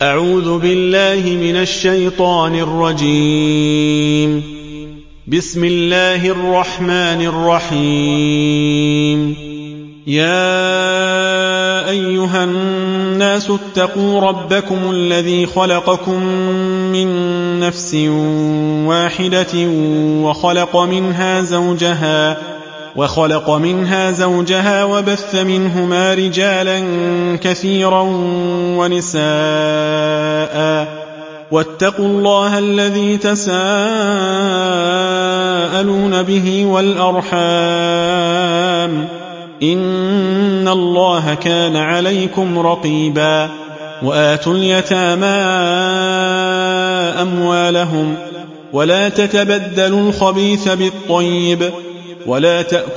أعوذ بالله من الشيطان الرجيم. بسم الله الرحمن الرحيم. يا أيها الناس اتقوا ربكم الذي خلقكم من نفس واحدة وخلق منها زوجها وبث منهما رجالا كثيرا ونساء، واتقوا الله الذي تساءلون به والأرحام، إن الله كان عليكم رقيبا. وآتوا اليتامى أموالهم ولا تتبدلوا الخبيث بالطيب ولا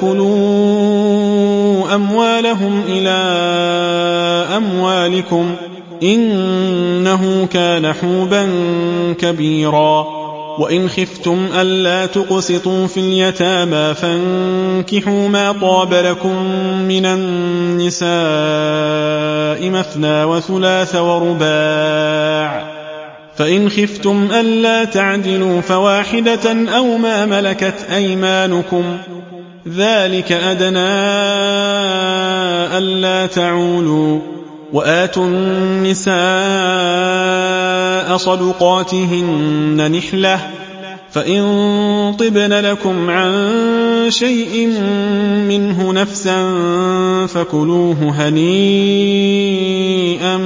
تأكلوا أموالهم إلى أموالكم، إنه كان حوبا كبيرا. وإن خفتم ألا تقسطوا في اليتامى فانكحوا ما طاب لكم من النساء مثنى وثلاث ورباع، فإن خفتم ألا تعدلوا فواحدة أو ما ملكت أيمانكم، ذلك أدنى ألا تعولوا. وآتوا النساء صدقاتهن نحلة، فإن طبن لكم عن شيء منه نفسا فكلوه هنيئا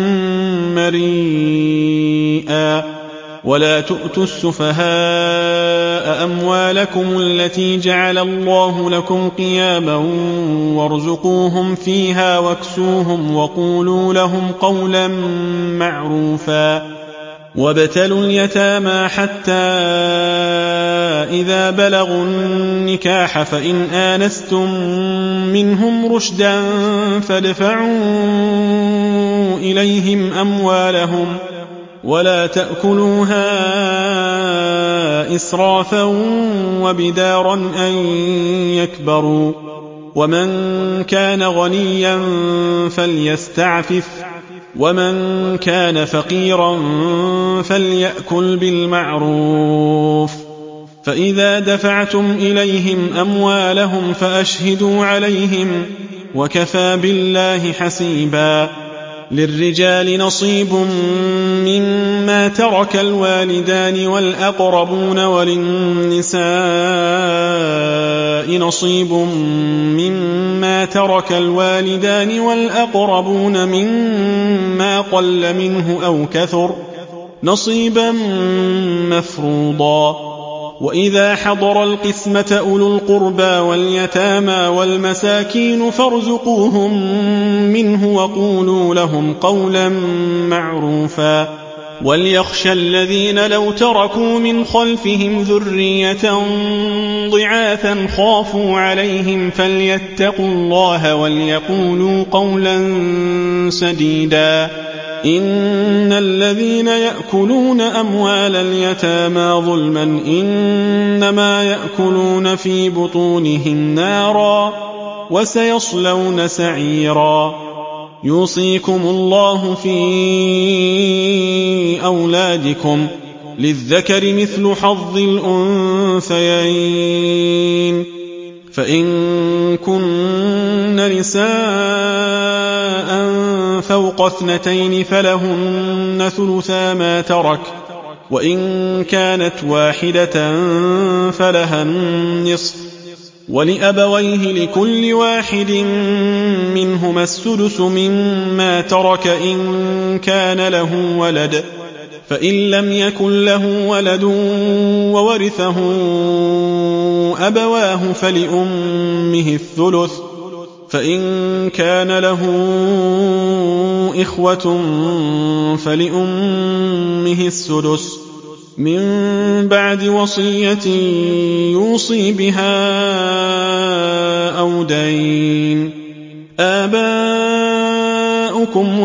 مريئا. ولا تؤتوا السفهاء أموالكم التي جعل الله لكم قياما وارزقوهم فيها واكسوهم وقولوا لهم قولا معروفا. وابتلوا اليتامى حتى إذا بلغوا النكاح فإن آنستم منهم رشدا فادفعوا إليهم أموالهم ولا تأكلوها إسرافا وبدارا أن يكبروا. ومن كان غنيا فليستعفف، ومن كان فقيرا فليأكل بالمعروف. فإذا دفعتم إليهم أموالهم فأشهدوا عليهم، وكفى بالله حسيبا. للرجال نصيب مما ترك الوالدان والأقربون، وللنساء نصيب مما ترك الوالدان والأقربون مما قل منه أو كثر، نصيبا مفروضا. وإذا حضر القسمة أولو القربى واليتامى والمساكين فارزقوهم منه وقولوا لهم قولا معروفا. وليخشى الذين لو تركوا من خلفهم ذرية ضعافا خافوا عليهم فليتقوا الله وليقولوا قولا سديدا. إن الذين يأكلون أموال اليتامى ظلما إنما يأكلون في بطونهم نارا وسيصلون سعيرا. يوصيكم الله في أولادكم، للذكر مثل حظ الأنثيين، فإن كن نساء فوق 2 فلهن ثلثا ما ترك، وإن كانت واحدة فلها النصف، ولأبويه لكل واحد منهما السدس مما ترك إن كان له ولد، فإن لم يكن له ولد وورثه أبواه فلأمه الثلث، فإن كان له إخوة فلأمه السدس من بعد وصية يوصي بها أو دين. آباؤكم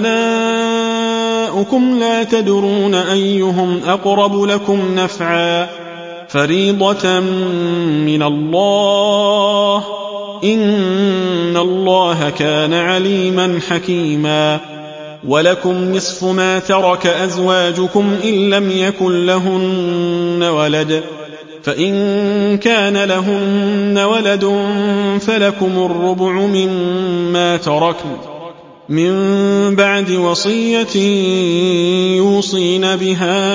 وأبناؤكم لا تدرون أيهم أقرب لكم نفعا، فريضة من الله، إن الله كان عليما حكيما. ولكم نصف ما ترك أزواجكم إن لم يكن لهن ولد فإن كان لهن ولد فلكم الربع مما تركن من بعد وصية يوصين بها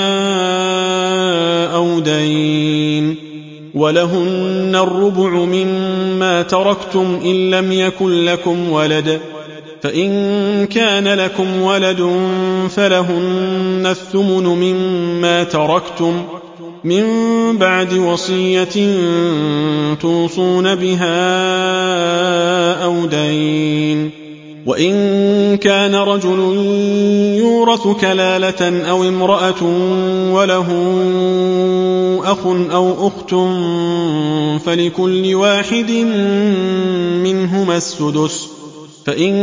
أو دين ولهن الربع مما تركتم إن لم يكن لكم ولد فإن كان لكم ولد فلهن الثمن مما تركتم من بعد وصية توصون بها أو دين وإن كان رجل يورث كلالة أو امرأة وله أخ أو أخت فلكل واحد منهما السدس فإن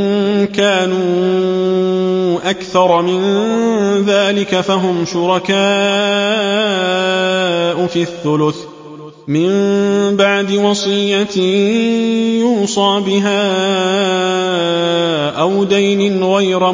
كانوا أكثر من ذلك فهم شركاء في الثلث من بعد وصية يوصى بها أو دين غير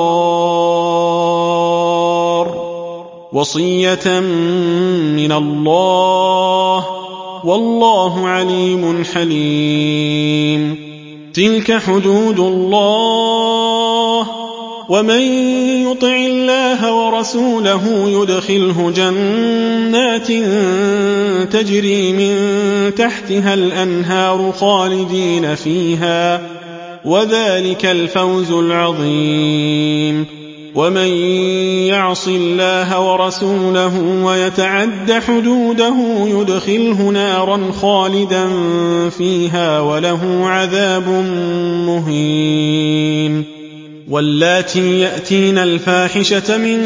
مضار وصية من الله والله عليم حليم تلك حدود الله ومن يطع الله ورسوله يدخله جنات تجري من تحتها الأنهار خالدين فيها وذلك الفوز العظيم ومن يعص الله ورسوله ويتعد حدوده يدخله نارا خالدا فيها وله عذاب مهين واللاتي يأتين الفاحشة من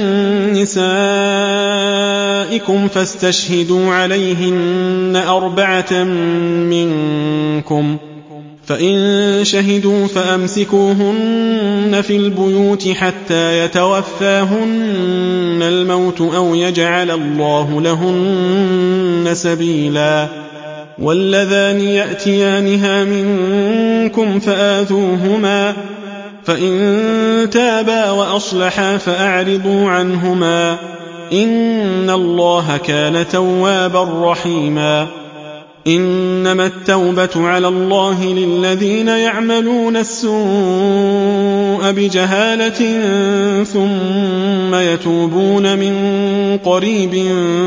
نسائكم فاستشهدوا عليهن 4 منكم فإن شهدوا فأمسكوهن في البيوت حتى يتوفاهن الموت أو يجعل الله لهن سبيلا واللذان يأتيانها منكم فآذوهما فإن تابا وأصلحا فأعرضوا عنهما إن الله كان توابا رحيما إنما التوبة على الله للذين يعملون السوء بجهالة ثم يتوبون من قريب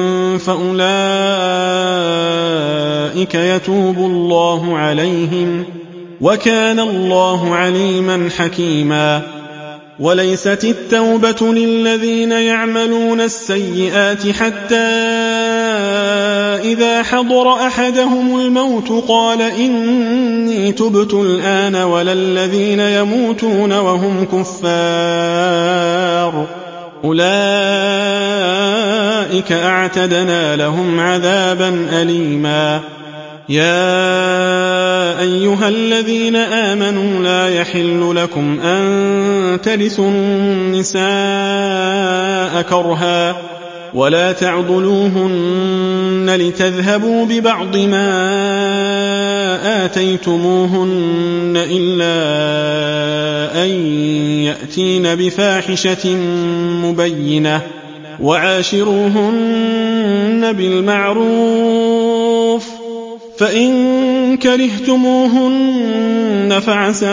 فأولئك يتوب الله عليهم وكان الله عليما حكيما وليست التوبة للذين يعملون السيئات حتى إذا حضر أحدهم الموت قال إني تبت الآن ولا الذين يموتون وهم كفار أولئك أعتدنا لهم عذابا أليما يا أيها الذين آمنوا لا يحل لكم أن ترثوا النساء كرها ولا تعضلوهن لتذهبوا ببعض ما آتيتموهن إلا أن يأتين بفاحشة مبينة وعاشروهن بالمعروف فإن كرهتموهن فعسى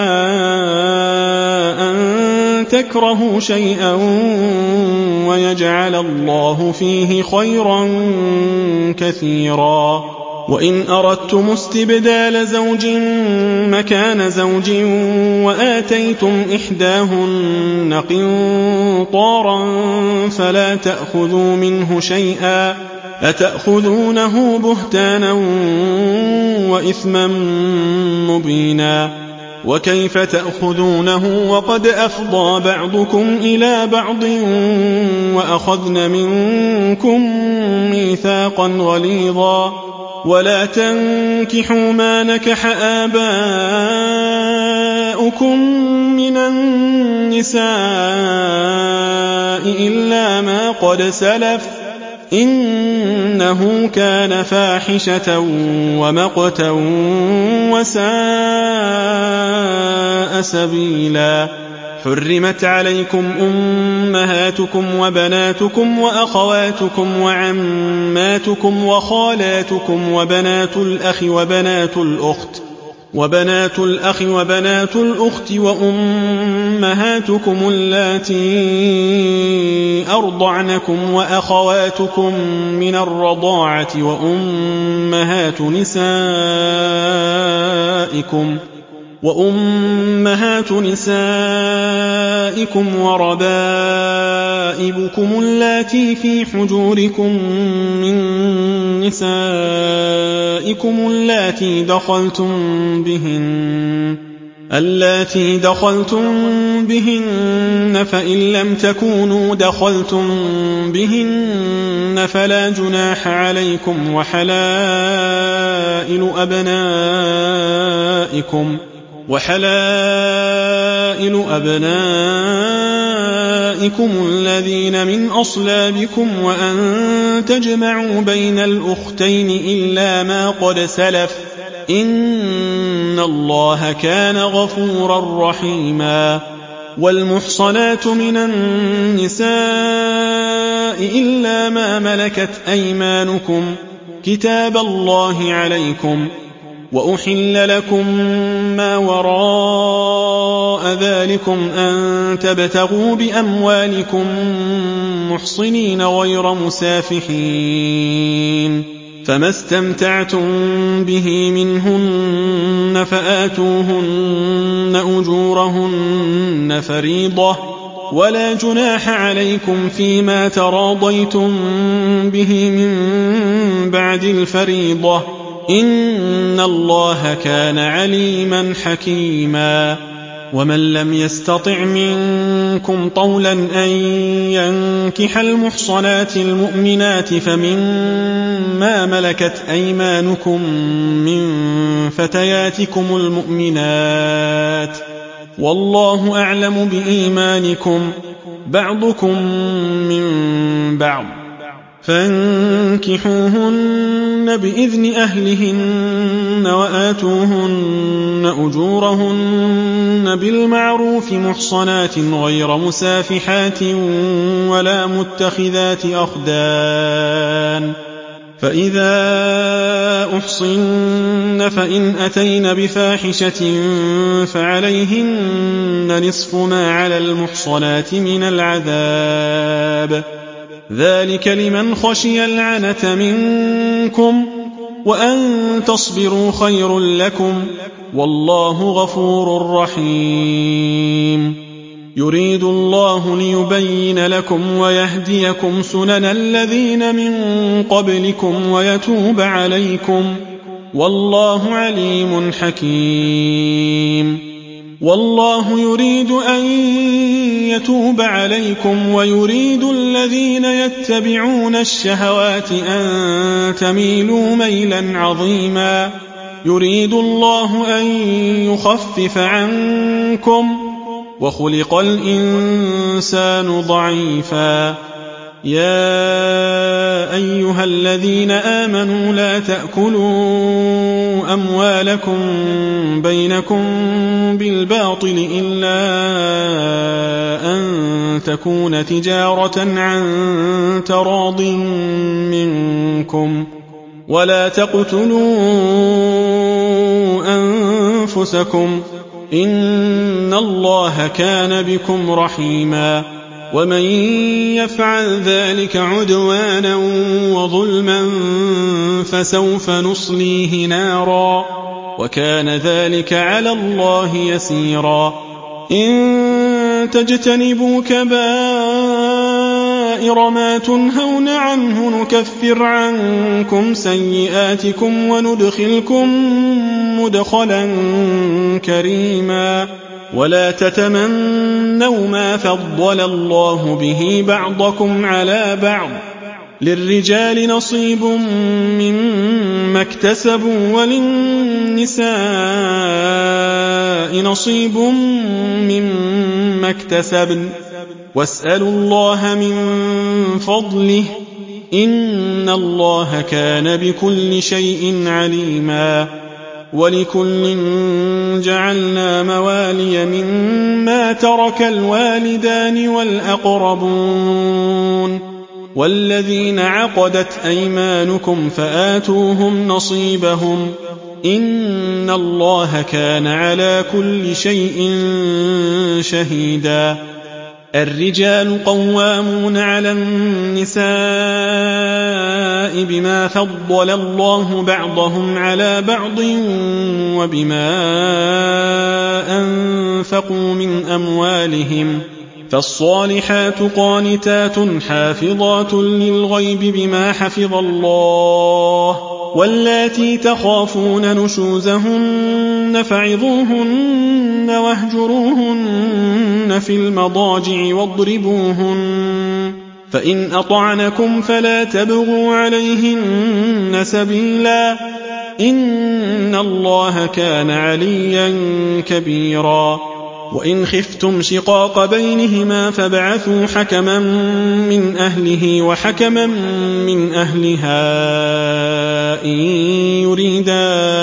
أن تكرهوا شيئا ويجعل الله فيه خيرا كثيرا وإن أردتم استبدال زوج مكان زوج وآتيتم إحداهن قنطارا فلا تأخذوا منه شيئا أتأخذونه بهتانا وإثما مبينا وكيف تأخذونه وقد أفضى بعضكم إلى بعض وأخذن منكم ميثاقا غليظا ولا تنكحوا ما نكح آباؤكم من النساء إلا ما قد سلف إنه كان فاحشة ومقتا وساء سبيلا حرمت عليكم أمهاتكم وبناتكم وأخواتكم وعماتكم وخالاتكم وبنات الأخ وبنات الأخت وأمهاتكم اللاتي أرضعنكم وأخواتكم من الرضاعة وأمهات نسائكم وربائبكم اللاتي في حجوركم من نسائكم اللاتي دخلتم بهن فإن لم تكونوا دخلتم بهن فلا جناح عليكم وحلائل أبنائكم الذين من أصلابكم وأن تجمعوا بين الأختين إلا ما قد سلف إن الله كان غفورا رحيما والمحصنات من النساء إلا ما ملكت أيمانكم كتاب الله عليكم وأحل لكم ما وراء ذلكم أن تبتغوا بأموالكم محصنين غير مسافحين فما استمتعتم به منهن فآتوهن أجورهن فريضة ولا جناح عليكم فيما تراضيتم به من بعد الفريضة إن الله كان عليما حكيما ومن لم يستطع منكم طولا أن ينكح المحصنات المؤمنات فمما ملكت أيمانكم من فتياتكم المؤمنات والله أعلم بإيمانكم بعضكم من بعض فانكحوهن بإذن أهلهن وآتوهن أجورهن بالمعروف محصنات غير مسافحات ولا متخذات أخدان فإذا أحصن فإن أتين بفاحشة فعليهن نصف ما على المحصنات من العذاب ذلك لمن خشي العنة منكم وأن تصبروا خير لكم والله غفور رحيم يريد الله ليبين لكم ويهديكم سنن الذين من قبلكم ويتوب عليكم والله عليم حكيم والله يريد أن يتوب عليكم ويريد الذين يتبعون الشهوات أن تميلوا ميلا عظيما يريد الله أن يخفف عنكم وخلق الإنسان ضعيفا يا أيها الذين آمنوا لا تأكلوا أموالكم بينكم بالباطل إلا أن تكون تجارة عن تراض منكم ولا تقتلوا أنفسكم إن الله كان بكم رحيما ومن يفعل ذلك عدوانا وظلما فسوف نصليه نارا وكان ذلك على الله يسيرا إن تجتنبوا كبائر ما تنهون عنه نكفر عنكم سيئاتكم وندخلكم مدخلا كريما ولا تتمنوا ما فضل الله به بعضكم على بعض للرجال نصيب مما اكتسبوا وللنساء نصيب مما اكتسبن واسألوا الله من فضله إن الله كان بكل شيء عليما وَلِكُلٍّ جَعَلْنَا مَوَالِيَ مِمَّا تَرَكَ الْوَالِدَانِ وَالْأَقْرَبُونَ وَالَّذِينَ عَقَدَتْ أَيْمَانُكُمْ فَآتُوهُمْ نَصِيبَهُمْ ۖ إِنَّ اللَّهَ كَانَ عَلَى كُلِّ شَيْءٍ شَهِيدًا. الرِّجَالُ قَوَّامُونَ عَلَى النِّسَاءِ بِمَا فَضَّلَ اللَّهُ بَعْضَهُمْ عَلَى بَعْضٍ وَبِمَا أَنفَقُوا مِنْ أَمْوَالِهِمْ، فالصالحات قانتات حافظات للغيب بما حفظ الله، واللاتي تخافون نشوزهن فعظوهن واهجروهن في المضاجع واضربوهن، فإن أطعنكم فلا تبغوا عليهن سبيلا، إن الله كان عليا كبيرا. وإن خفتم شقاق بينهما فابعثوا حكما من أهله وحكما من أهلها إن يريدا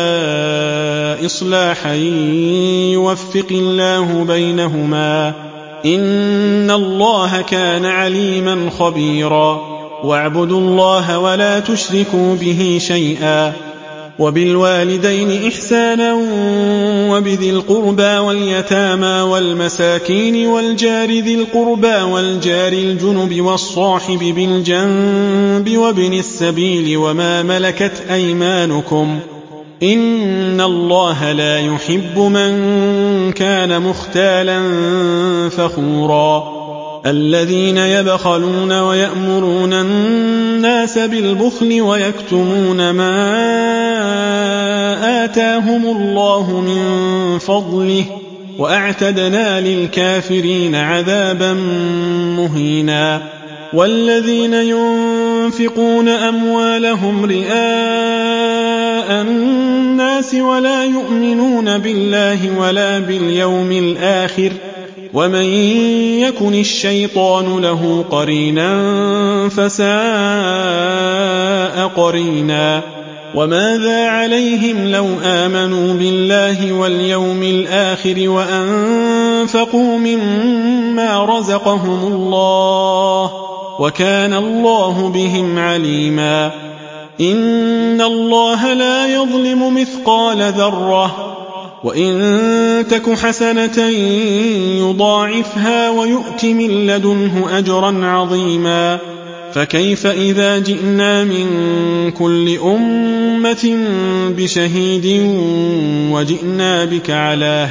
إصلاحا يوفق الله بينهما، إن الله كان عليما خبيرا. واعبدوا الله ولا تشركوا به شيئا، وبالوالدين إحسانا، وبذي القربى واليتامى والمساكين والجار ذي القربى والجار الجنب والصاحب بالجنب وابن السبيل وما ملكت أيمانكم، إن الله لا يحب من كان مختالا فخورا. الذين يبخلون ويأمرون الناس بالبخل ويكتمون ما آتاهم الله من فضله، وأعتدنا للكافرين عذابا مهينا. والذين ينفقون أموالهم رئاء الناس ولا يؤمنون بالله ولا باليوم الآخر، ومن يكن الشيطان له قرينا فساء قرينا. وماذا عليهم لو آمنوا بالله واليوم الآخر وأنفقوا مما رزقهم الله، وكان الله بهم عليما. إن الله لا يظلم مثقال ذرة، وإن تك حسنة يضاعفها ويؤت من لدنه أجرا عظيما. فكيف إذا جئنا من كل أمة بشهيد وجئنا بك على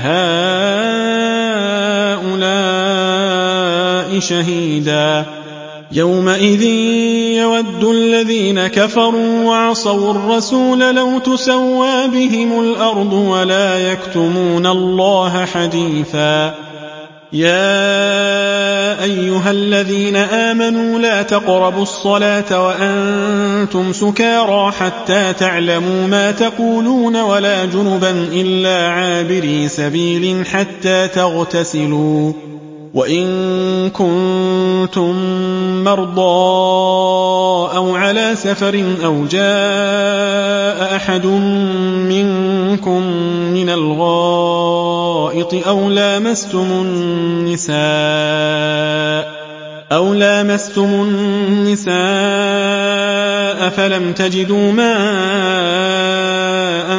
هؤلاء شهيدا؟ يومئذ يود الذين كفروا وعصوا الرسول لو تسوى بهم الأرض ولا يكتمون الله حديثا. يا أيها الذين آمنوا لا تقربوا الصلاة وأنتم سكارى حتى تعلموا ما تقولون ولا جنبا إلا عابري سبيل حتى تغتسلوا، وإن كنتم مرضى أو على سفر أو جاء أحد منكم من الغائط أو لامستم النساء فلم تجدوا ماء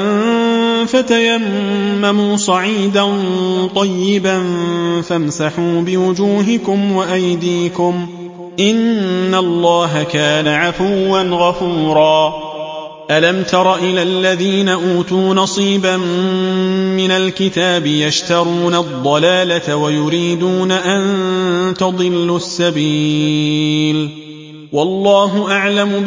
فتيمموا صعيدا طيبا فامسحوا بوجوهكم وأيديكم، إن الله كان عفوا غفورا. ألم تر إلى الذين أوتوا نصيبا من الكتاب يشترون الضلالة ويريدون أن تضلوا السبيل، والله أعلم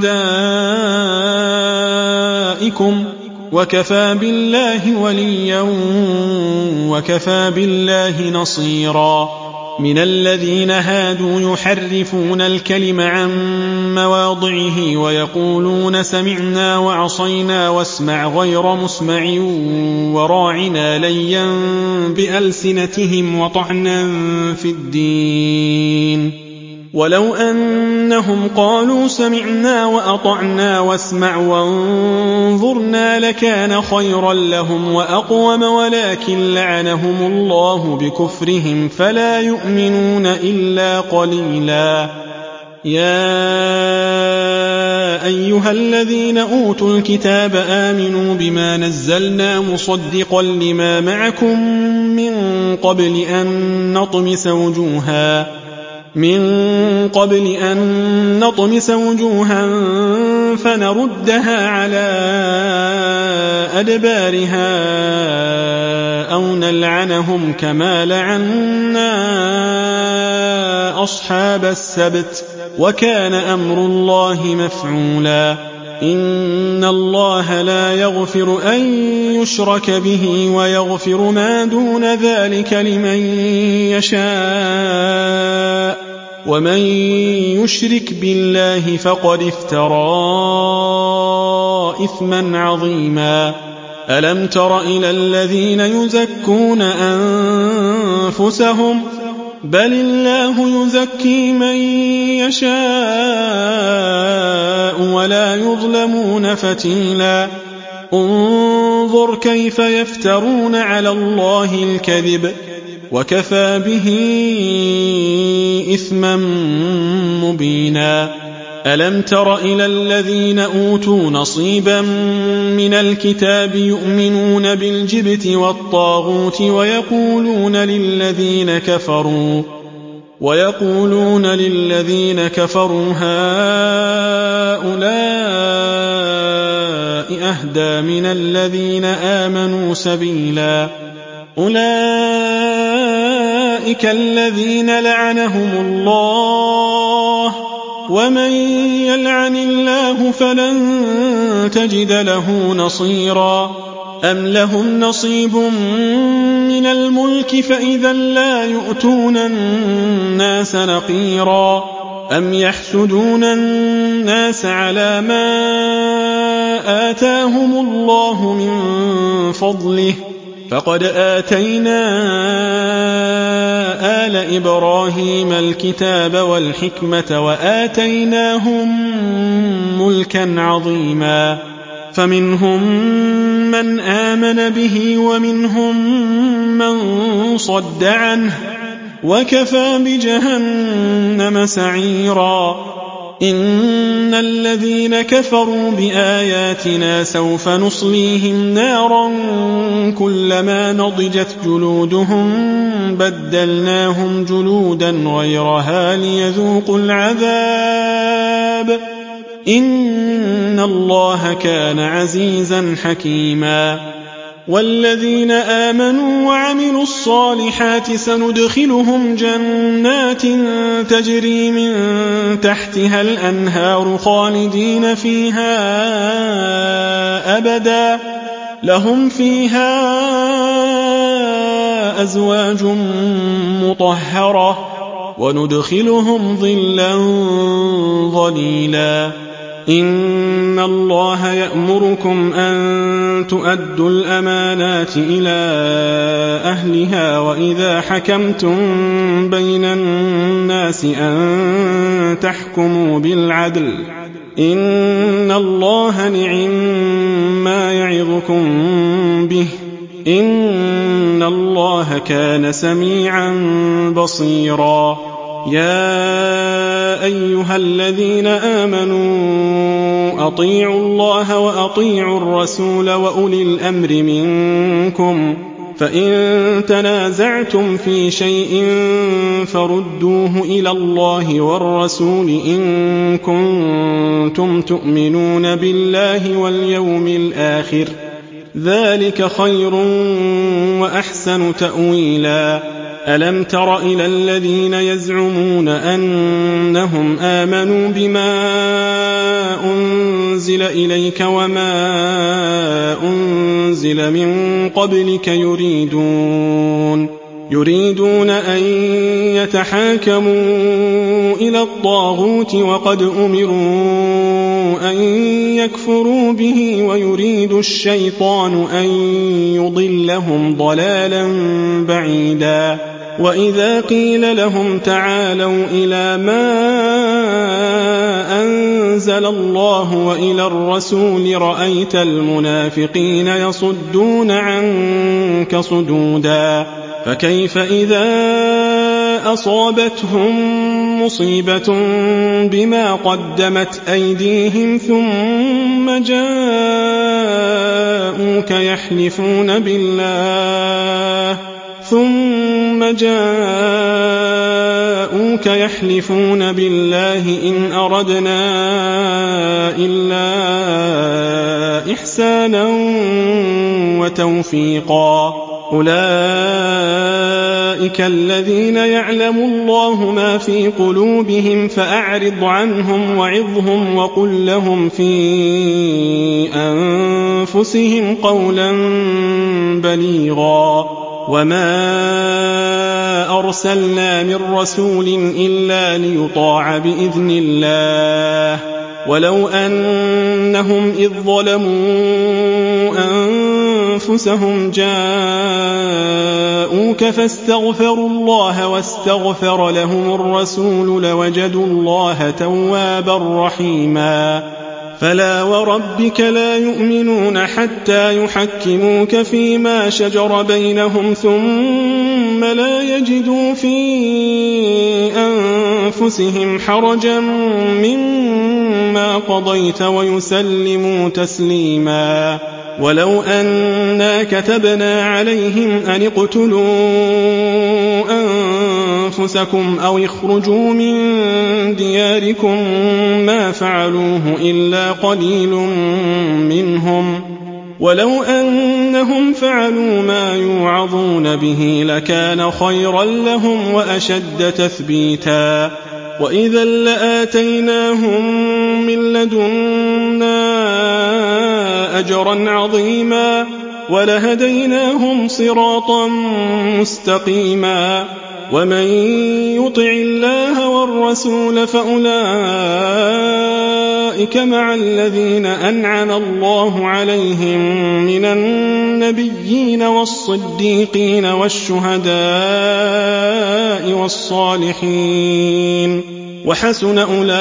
بأعدائكم، وكفى بالله وليا وكفى بالله نصيرا. من الذين هادوا يحرفون الكلم عن مواضعه ويقولون سمعنا وعصينا واسمع غير مسمع وراعنا ليا بألسنتهم وطعنا في الدين، ولو أن أنهم قالوا سمعنا وأطعنا واسمع وانظرنا لكان خيرا لهم وأقوم ولكن لعنهم الله بكفرهم فلا يؤمنون إلا قليلا. يا أيها الذين أوتوا الكتاب آمنوا بما نزلنا مصدقا لما معكم من قبل أن نطمس وجوها فنردها على أدبارها أو نلعنهم كما لعنا أصحاب السبت وكان أمر الله مفعولا. إن الله لا يغفر أن يشرك به ويغفر ما دون ذلك لمن يشاء ومن يشرك بالله فقد افترى إثما عظيما. ألم تر إلى الذين يزكون أنفسهم بل الله يزكي من يشاء ولا يظلمون فتيلا. انظر كيف يفترون على الله الكذب وكفى به إثما مبينا. ألم تر إلى الذين أوتوا نصيبا من الكتاب يؤمنون بالجبت والطاغوت ويقولون للذين كفروا هؤلاء أهدى من الذين آمنوا سبيلا. أولئك الذين لعنهم الله ومن يلعن الله فلن تجد له نصيرا. أم لهم نصيب من الملك فإذا لا يؤتون الناس نقيرا. أم يحسدون الناس على ما آتاهم الله من فضله فقد آتينا آل إبراهيم الكتاب والحكمة وآتيناهم ملكا عظيما. فمنهم من آمن به ومنهم من صد عنه وكفى بجهنم سعيرا. إن الذين كفروا بآياتنا سوف نصليهم نارا كلما نضجت جلودهم بدلناهم جلودا غيرها ليذوقوا العذاب إن الله كان عزيزا حكيما. والذين آمنوا وعملوا الصالحات سندخلهم جنات تجري من تحتها الأنهار خالدين فيها أبدا لهم فيها أزواج مطهرة وندخلهم ظلا ظليلا. إن الله يأمركم أن تؤدوا الأمانات إلى أهلها وإذا حكمتم بين الناس أن تحكموا بالعدل إن الله نعم ما يعظكم به إن الله كان سميعا بصيرا. يا أيها الذين آمنوا أطيعوا الله وأطيعوا الرسول وأولي الأمر منكم فإن تنازعتم في شيء فردوه إلى الله والرسول إن كنتم تؤمنون بالله واليوم الآخر ذلك خير وأحسن تأويلا. ألم تر إلى الذين يزعمون أنهم آمنوا بما أنزل إليك وما أنزل من قبلك يريدون أن يتحاكموا إلى الطاغوت وقد أمروا أن يكفروا به ويريد الشيطان أن يضلهم ضلالا بعيدا. وإذا قيل لهم تعالوا إلى ما أنزل الله وإلى الرسول رأيت المنافقين يصدون عنك صدودا فكيف إذا أصابتهم مصيبة بما قدمت أيديهم ثم جاءوك يحلفون بالله إن أردنا إلا إحسانا وتوفيقا أولئك الذين يعلم الله ما في قلوبهم فأعرض عنهم وعظهم وقل لهم في أنفسهم قولا بليغا وما أرسلنا من رسول إلا ليطاع بإذن الله ولو أنهم إذ ظلموا أنفسهم جاءوك فاستغفروا الله واستغفر لهم الرسول لوجدوا الله توابا رحيما فلا وربك لا يؤمنون حتى يحكموك فيما شجر بينهم ثم لا يجدوا في أنفسهم حرجا مما قضيت ويسلموا تسليما ولو أنا كتبنا عليهم أن اقتلوا أنفسكم أو اخرجوا من دياركم ما فعلوه إلا قليل منهم ولو أنهم فعلوا ما يوعظون به لكان خيرا لهم وأشد تثبيتا وإذا لآتيناهم من لدنا أجرا عظيما ولهديناهم صراطا مستقيما ومن يطع الله والرسول فأولئك مع الذين أنعم الله عليهم من النبيين والصديقين والشهداء والصالحين وحسن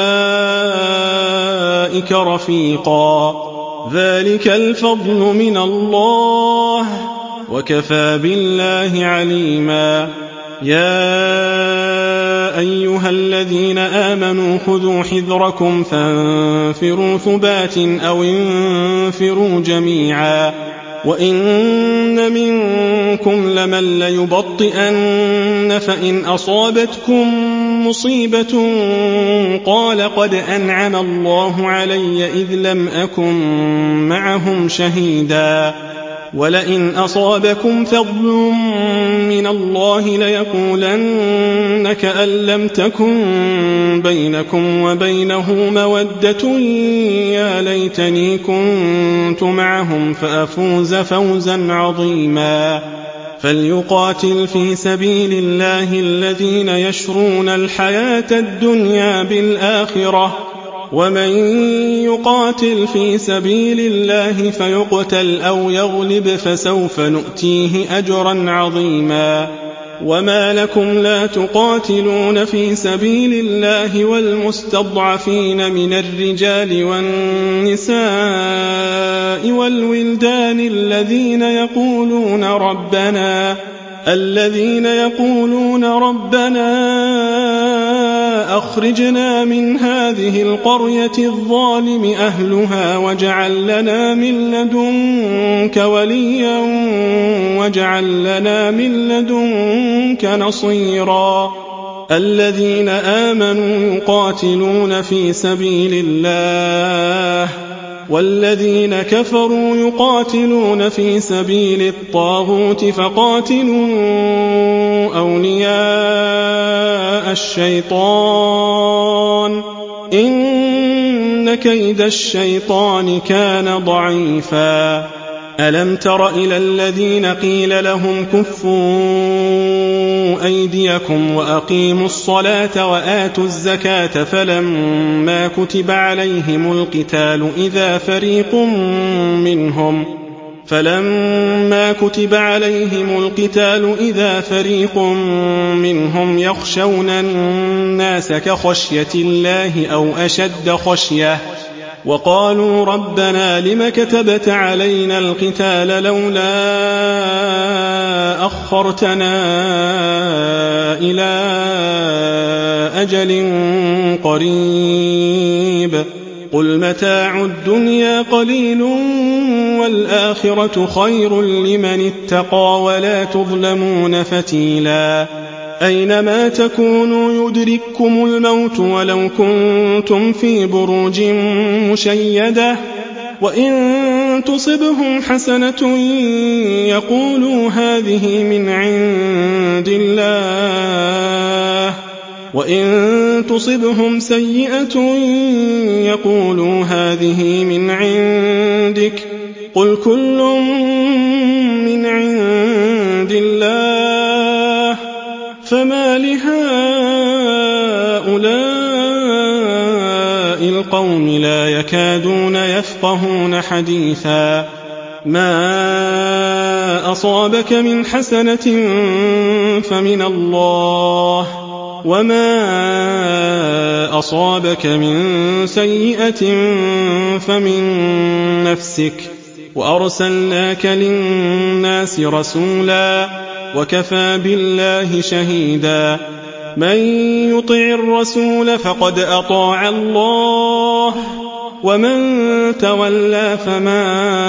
أولئك رفيقا ذلك الفضل من الله وكفى بالله عليما يا أيها الذين آمنوا خذوا حذركم فانفروا ثبات أو انفروا جميعا وإن منكم لمن ليبطئن فإن أصابتكم مصيبة قال قد أنعم الله علي إذ لم أكن معهم شهيدا ولئن أصابكم فضل من الله ليقولن كأن لم تكن بينكم وبينه مودة يا ليتني كنت معهم فأفوز فوزا عظيما فليقاتل في سبيل الله الذين يشرون الحياة الدنيا بالآخرة ومن يقاتل في سبيل الله فيقتل أو يغلب فسوف نؤتيه أجرا عظيما وما لكم لا تقاتلون في سبيل الله والمستضعفين من الرجال والنساء والولدان الذين يقولون ربنا أخرجنا من هذه القرية الظالم أهلها واجعل لنا من لدنك وليا واجعل لنا من لدنك نصيرا الذين آمنوا يقاتلون في سبيل الله والذين كفروا يقاتلون في سبيل الطاغوت فقاتلوا أولياء الشيطان إن كيد الشيطان كان ضعيفا ألم تر إلى الذين قيل لهم كفوا أيديكم وأقيموا الصلاة وآتوا الزكاة فلما كتب عليهم القتال إذا فلما كتب عليهم القتال إذا فريق منهم يخشون الناس كخشية الله أو أشد خشية وقالوا ربنا لم كتبت علينا القتال لولا أخرتنا إلى أجل قريب قل متاع الدنيا قليل والآخرة خير لمن اتقى ولا تظلمون فتيلا أينما تكونوا يدرككم الموت ولو كنتم في بروج مشيدة وإن تصبهم حسنة يقولوا هذه من عند الله وإن تصبهم سيئة يقولوا هذه من عندك قل كل من عند الله فما لهؤلاء القوم لا يكادون يفقهون حديثا ما أصابك من حسنة فمن الله وما أصابك من سيئة فمن نفسك وأرسلناك للناس رسولا وكفى بالله شهيدا من يطع الرسول فقد أطاع الله ومن تولى فما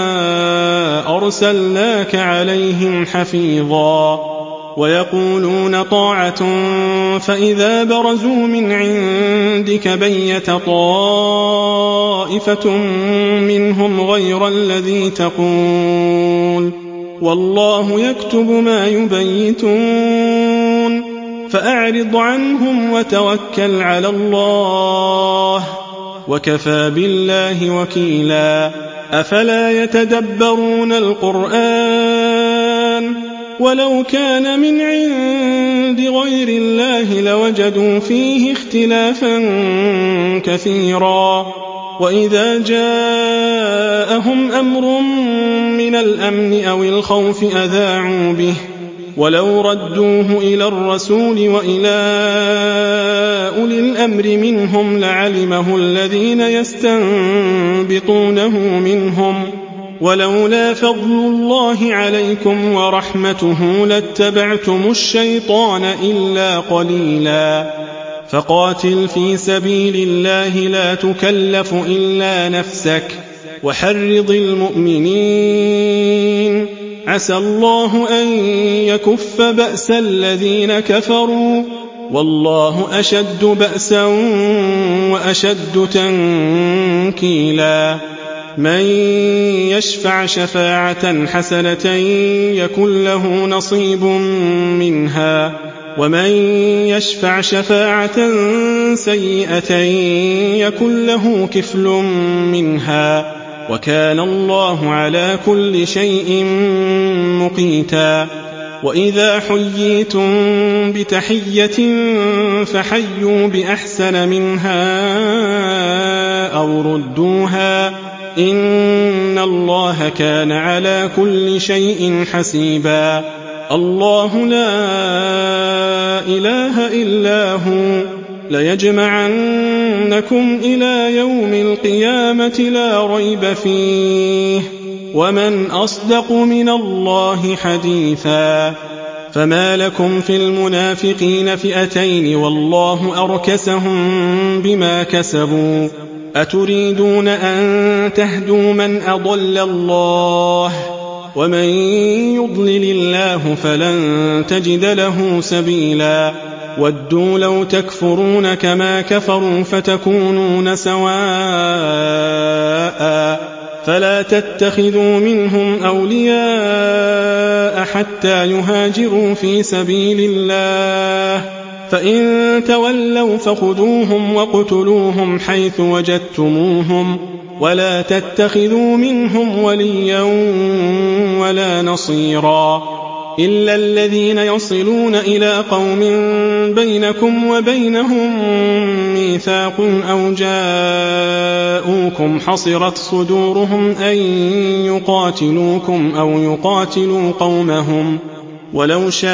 أرسلناك عليهم حفيظا ويقولون طاعة فإذا برزوا من عندك بيت طائفة منهم غير الذي تقول والله يكتب ما يبيتون فأعرض عنهم وتوكل على الله وكفى بالله وكيلا أفلا يتدبرون القرآن ولو كان من عند غير الله لوجدوا فيه اختلافا كثيرا وإذا جاءهم أمر من الأمن أو الخوف أذاعوا به ولو ردوه إلى الرسول وإلى أولي الأمر منهم لعلمه الذين يستنبطونه منهم ولولا فضل الله عليكم ورحمته لاتبعتم الشيطان إلا قليلا فقاتل في سبيل الله لا تكلف إلا نفسك وحرض المؤمنين عسى الله أن يكف بأس الذين كفروا والله أشد بأسا وأشد تنكيلا من يشفع شفاعة حسنة يكن له نصيب منها ومن يشفع شفاعة سيئة يكن له كفل منها وكان الله على كل شيء مقيتا وإذا حييتم بتحية فحيوا بأحسن منها أو ردوها إن الله كان على كل شيء حسيبا الله لا إله إلا هو ليجمعنكم إلى يوم القيامة لا ريب فيه ومن أصدق من الله حديثا فما لكم في المنافقين فئتين والله أركسهم بما كسبوا أتريدون أن تهدوا من أضل الله ومن يضلل الله فلن تجد له سبيلا ودوا لو تكفرون كما كفروا فتكونون سواء فلا تتخذوا منهم أولياء حتى يهاجروا في سبيل الله فإن تولوا فخذوهم وقتلوهم حيث وجدتموهم ولا تتخذوا منهم وليا ولا نصيرا إلا الذين يصلون إلى قوم بينكم وبينهم ميثاق أو جاءوكم حصرت صدورهم أن يقاتلوكم أو يقاتلوا قومهم ولو شاء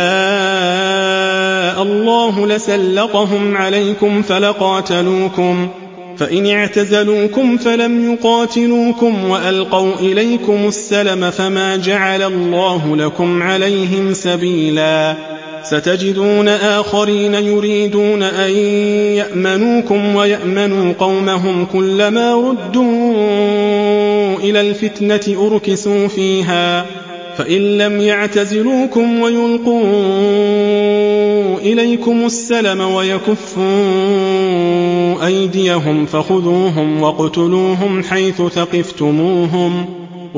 الله لسلطهم عليكم فلقاتلوكم فإن اعتزلوكم فلم يقاتلوكم وألقوا إليكم السلم فما جعل الله لكم عليهم سبيلا ستجدون آخرين يريدون أن يأمنوكم ويأمنوا قومهم كلما ردوا إلى الفتنة أركسوا فيها فإن لم يعتزلوكم ويلقوا إليكم السلم ويكفوا أيديهم فخذوهم واقتلوهم حيث ثقفتموهم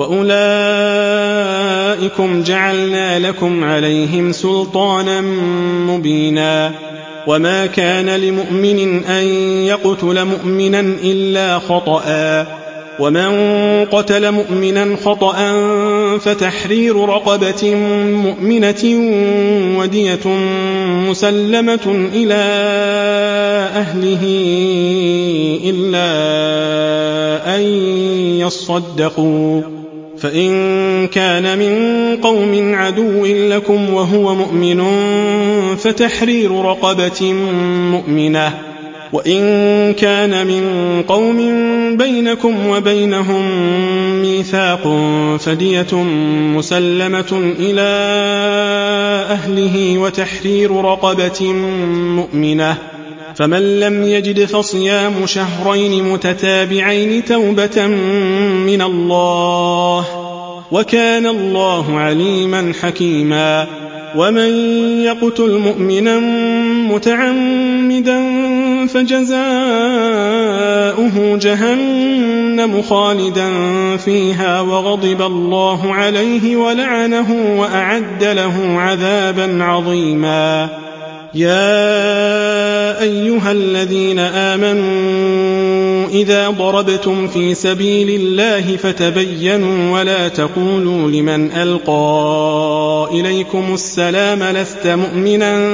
وأولئكم جعلنا لكم عليهم سلطانا مبينا وما كان لمؤمن أن يقتل مؤمنا إلا خطأ ومن قتل مؤمنا خطأ فتحرير رقبة مؤمنة ودية مسلمة إلى أهله إلا أن يصدقوا فإن كان من قوم عدو لكم وهو مؤمن فتحرير رقبة مؤمنة وإن كان من قوم بينكم وبينهم ميثاق فدية مسلمة إلى أهله وتحرير رقبة مؤمنة فمن لم يجد فصيام شهرين متتابعين توبة من الله وكان الله عليما حكيما ومن يقتل مؤمنا متعمدا فجزاؤه جهنم خالدا فيها وغضب الله عليه ولعنه وأعد له عذابا عظيما يا أيها الذين آمنوا إذا ضربتم في سبيل الله فتبينوا ولا تقولوا لمن ألقى إليكم السلام لست مؤمنا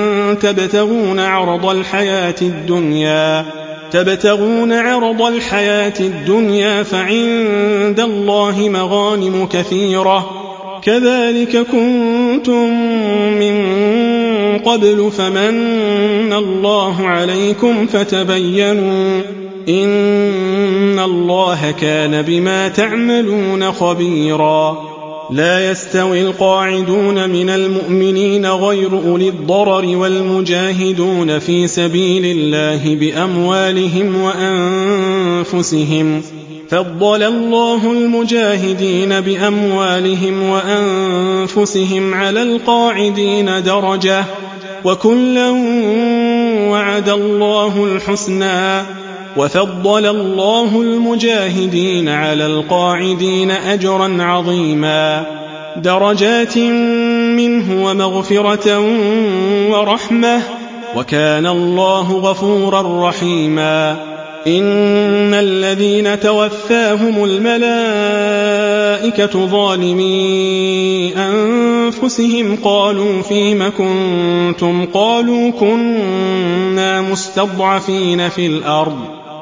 تبتغون عرض الحياة الدنيا فعند الله مغانم كثيرة كذلك كنتم من قبل فمن الله عليكم فتبينوا إن الله كان بما تعملون خبيرا لا يستوي القاعدون من المؤمنين غير أولي الضرر والمجاهدون في سبيل الله بأموالهم وأنفسهم فضل الله المجاهدين بأموالهم وأنفسهم على القاعدين درجة وكلا وعد الله الحسنى وفضل الله المجاهدين على القاعدين أجرا عظيما درجات منه ومغفرة ورحمة وكان الله غفورا رحيما إن الذين توفاهم الملائكة ظالمي أنفسهم قالوا فيم كنتم قالوا كنا مستضعفين في الأرض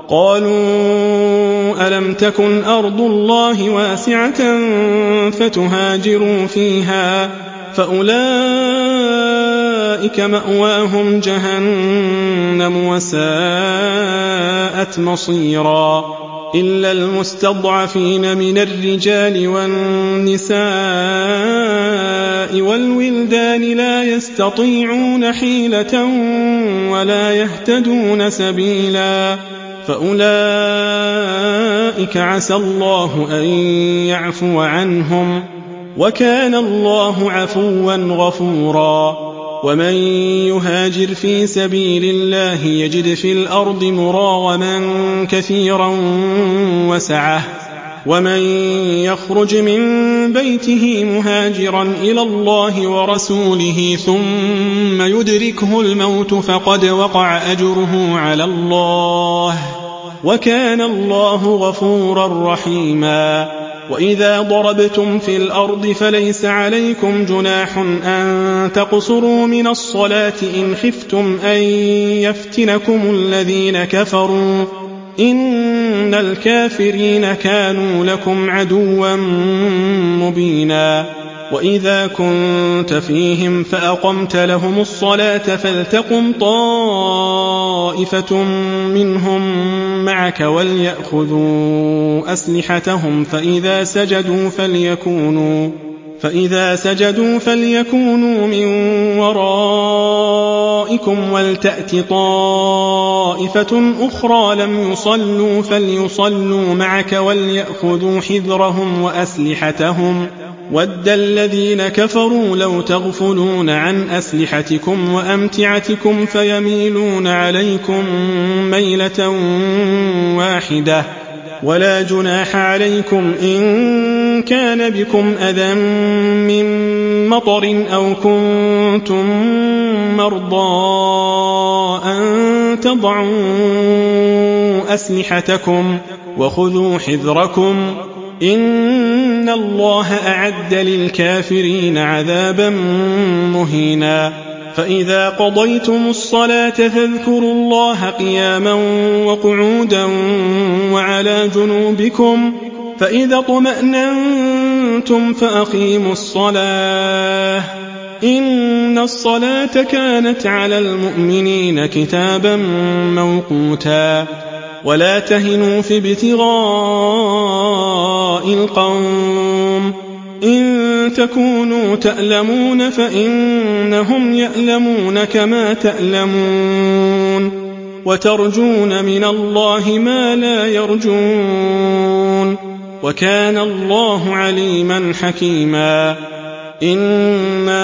قالوا ألم تكن أرض الله واسعة فتهاجروا فيها فأولئك مأواهم جهنم وساءت مصيرا إلا المستضعفين من الرجال والنساء والولدان لا يستطيعون حيلة ولا يهتدون سبيلا فأولئك عسى الله أن يعفو عنهم وكان الله عفوا غفورا ومن يهاجر في سبيل الله يجد في الأرض مراغما كثيرا وسعة ومن يخرج من بيته مهاجرا إلى الله ورسوله ثم يدركه الموت فقد وقع أجره على الله وكان الله غفورا رحيما وإذا ضربتم في الأرض فليس عليكم جناح أن تقصروا من الصلاة إن خفتم أن يفتنكم الذين كفروا إن الكافرين كانوا لكم عدوا مبينا وإذا كنت فيهم فأقمت لهم الصلاة فلتقم طائفة منهم معك وليأخذوا أسلحتهم فإذا سجدوا فليكونوا من ورائكم ولتأت طائفة أخرى لم يصلوا فليصلوا معك وليأخذوا حذرهم وأسلحتهم ود الذين كفروا لو تغفلون عن أسلحتكم وأمتعتكم فيميلون عليكم ميلة واحدة ولا جناح عليكم إن كان بكم أذى من مطر أو كنتم مرضى أن تضعوا أسلحتكم وخذوا حذركم إن الله أعد للكافرين عذابا مهينا فإذا قضيتم الصلاة فاذكروا الله قياما وقعودا وعلى جنوبكم فإذا اطمأننتم فأقيموا الصلاة إن الصلاة كانت على المؤمنين كتابا موقوتا ولا تهنوا في ابتغاء القوم إن تكونوا تألمون فإنهم يألمون كما تألمون وترجون من الله ما لا يرجون وكان الله عليما حكيما إنا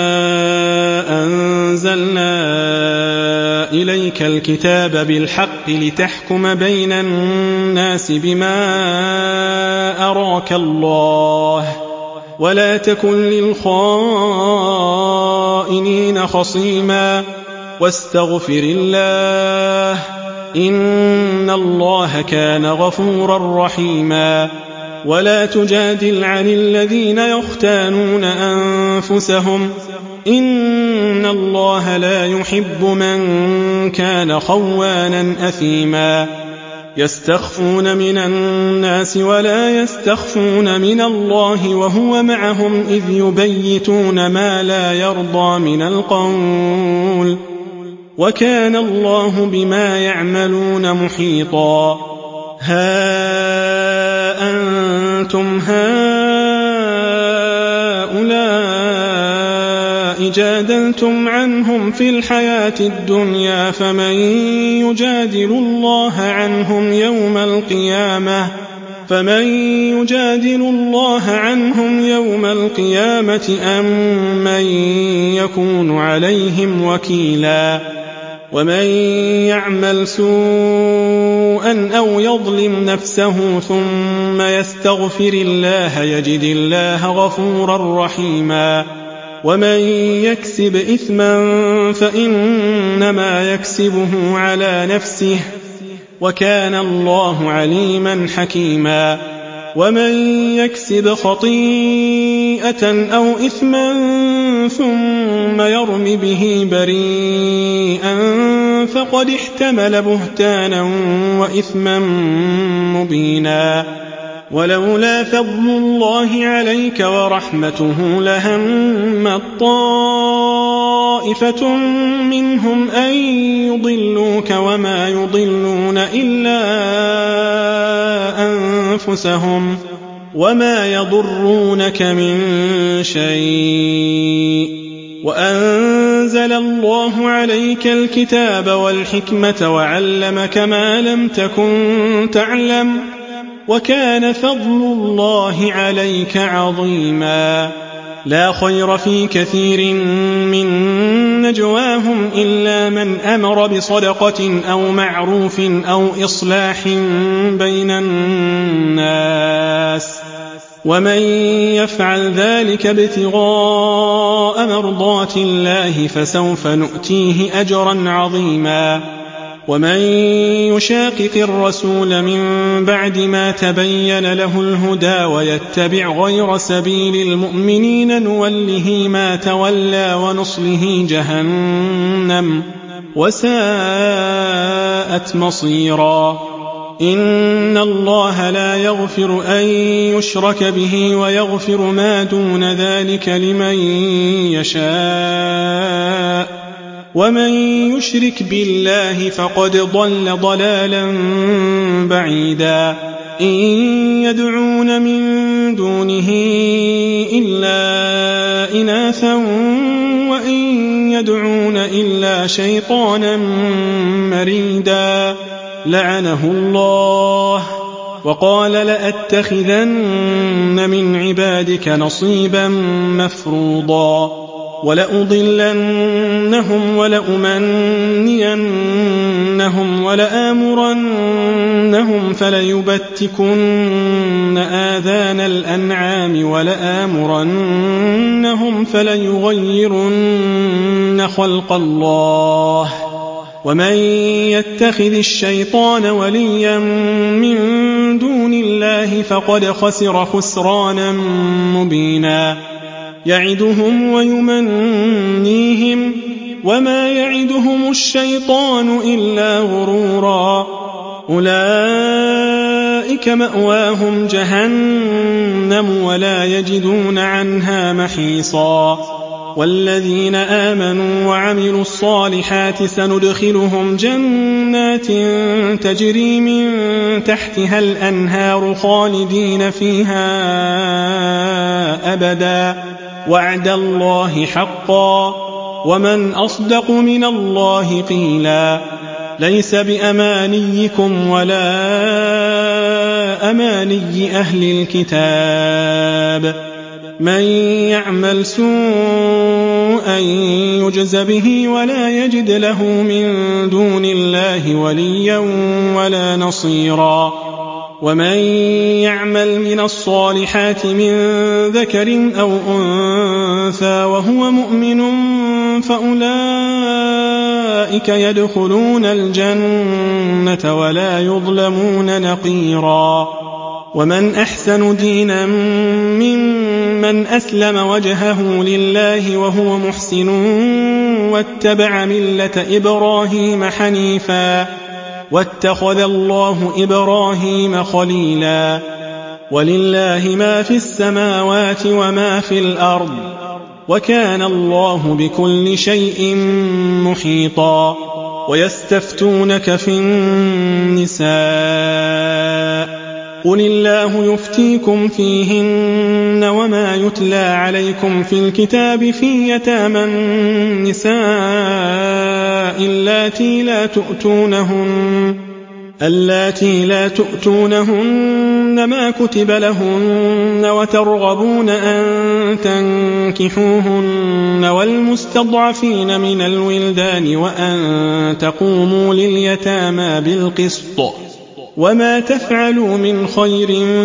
أنزلنا إليك الكتاب بالحق لتحكم بين الناس بما أراك الله ولا تكن للخائنين خصيما واستغفر الله إن الله كان غفورا رحيما ولا تجادل عن الذين يختانون أنفسهم إن الله لا يحب من كان خوانا أثيما يستخفون من الناس ولا يستخفون من الله وهو معهم إذ يبيتون ما لا يرضى من القول وكان الله بما يعملون محيطا ها أنتم هؤلاء جادلتم عنهم في الحياة الدنيا فمن يجادل الله عنهم يوم القيامة أم من يكون عليهم وكيلا ومن يعمل سوءا أو يظلم نفسه ثم يستغفر الله يجد الله غفورا رحيما ومن يكسب إثما فإنما يكسبه على نفسه وكان الله عليما حكيما ومن يكسب خطيئة أو إثما ثم يرم به بريئا فقد احتمل بهتانا وإثما مبينا ولولا فضل الله عليك ورحمته لهمت طائفة منهم أن يضلوك وما يضلون إلا أنفسهم وما يضرونك من شيء وأنزل الله عليك الكتاب والحكمة وعلمك ما لم تكن تعلم وكان فضل الله عليك عظيما لا خير في كثير من نجواهم إلا من أمر بصدقة أو معروف أو إصلاح بين الناس ومن يفعل ذلك ابتغاء مرضات الله فسوف نؤتيه أجرا عظيما ومن يشاقق الرسول من بعد ما تبين له الهدى ويتبع غير سبيل المؤمنين نوله ما تولى ونصله جهنم وساءت مصيرا. إن الله لا يغفر أن يشرك به ويغفر ما دون ذلك لمن يشاء ومن يشرك بالله فقد ضل ضلالا بعيدا. إن يدعون من دونه إلا إناثا وإن يدعون إلا شيطانا مريدا لعنه الله وقال لأتخذن من عبادك نصيبا مفروضا ولأضلنهم ولأمنينهم ولآمرنهم فليبتكن آذان الأنعام ولآمرنهم فليغيرن خلق الله ومن يتخذ الشيطان وليا من دون الله فقد خسر خسرانا مبينا. يعدهم ويمنيهم وما يعدهم الشيطان إلا غرورا. أولئك مأواهم جهنم ولا يجدون عنها محيصا. والذين آمنوا وعملوا الصالحات سندخلهم جنات تجري من تحتها الأنهار خالدين فيها أبدا وعد الله حقا ومن أصدق من الله قيلا. ليس بأمانيكم ولا أماني أهل الكتاب. من يعمل سوءا يجز به ولا يجد له من دون الله وليا ولا نصيرا. ومن يعمل من الصالحات من ذكر أو أنثى وهو مؤمن فأولئك يدخلون الجنة ولا يظلمون نقيرا. ومن أحسن دينا ممن أسلم وجهه لله وهو محسن واتبع ملة إبراهيم حنيفا واتخذ الله إبراهيم خليلا. ولله ما في السماوات وما في الأرض وكان الله بكل شيء محيطا. ويستفتونك في النساء قل الله يفتيكم فيهن وما يتلى عليكم في الكتاب في يتامى النساء اللاتي لا تؤتونهن ما كتب لهن وترغبون أن تنكحوهن والمستضعفين من الولدان وأن تقوموا لليتامى بالقسط وما تفعلوا من خير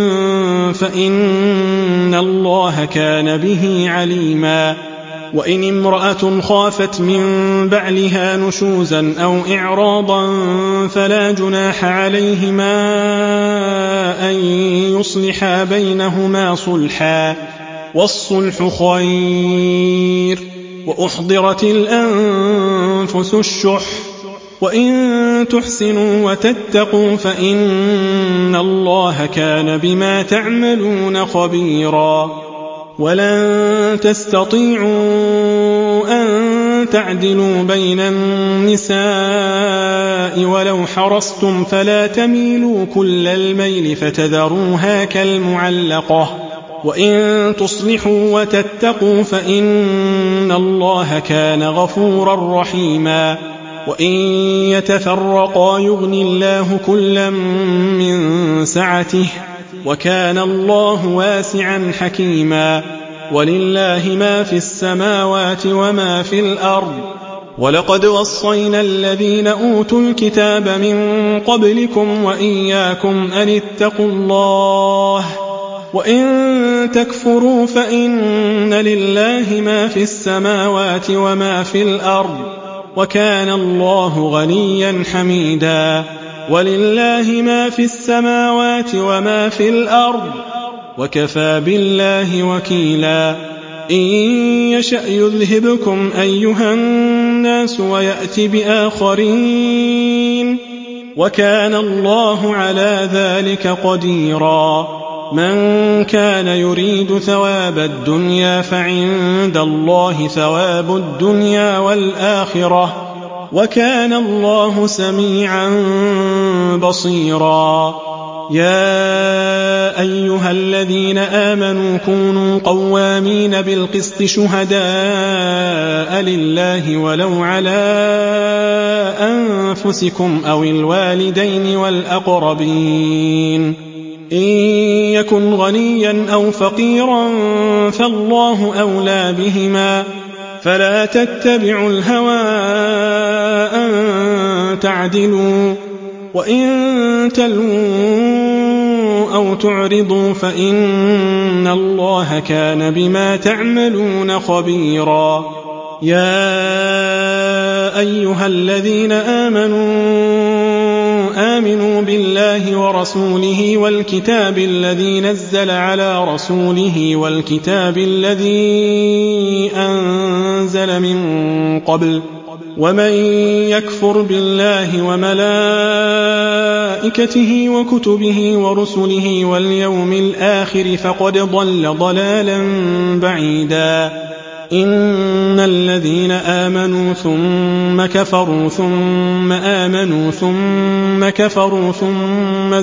فإن الله كان به عليما. وإن امرأة خافت من بعلها نشوزا أو إعراضا فلا جناح عليهما أن يصلحا بينهما صلحا والصلح خير. وأحضرت الأنفس الشح وإن تحسنوا وتتقوا فإن الله كان بما تعملون خبيرا. ولن تستطيعوا أن تعدلوا بين النساء ولو حرصتم فلا تميلوا كل الميل فتذروها كالمعلقة. وإن تصلحوا وتتقوا فإن الله كان غفورا رحيما. وإن يتفرقا يغني الله كلا من سعته وكان الله واسعا حكيما. ولله ما في السماوات وما في الأرض. ولقد وصينا الذين أوتوا الكتاب من قبلكم وإياكم أن اتقوا الله وإن تكفروا فإن لله ما في السماوات وما في الأرض وكان الله غنيا حميدا ولله ما في السماوات وما في الأرض وكفى بالله وكيلا إن يشأ يذهبكم أيها الناس ويأت بآخرين وكان الله على ذلك قديرا من كان يريد ثواب الدنيا فعند الله ثواب الدنيا والآخرة وكان الله سميعا بصيرا يا أيها الذين آمنوا كونوا قوامين بالقسط شهداء لله ولو على أنفسكم أو الوالدين والأقربين إن يكن غنيا أو فقيرا فالله أولى بهما فلا تتبعوا الهوى أن تعدلوا وإن تلووا أو تعرضوا فإن الله كان بما تعملون خبيرا يا أيها الذين آمنوا بالله ورسوله والكتاب الذي نزل على رسوله والكتاب الذي أنزل من قبل ومن يكفر بالله وملائكته وكتبه ورسله واليوم الآخر فقد ضل ضلالا بعيدا إن الذين آمنوا ثم كفروا ثم آمنوا ثم كفروا ثم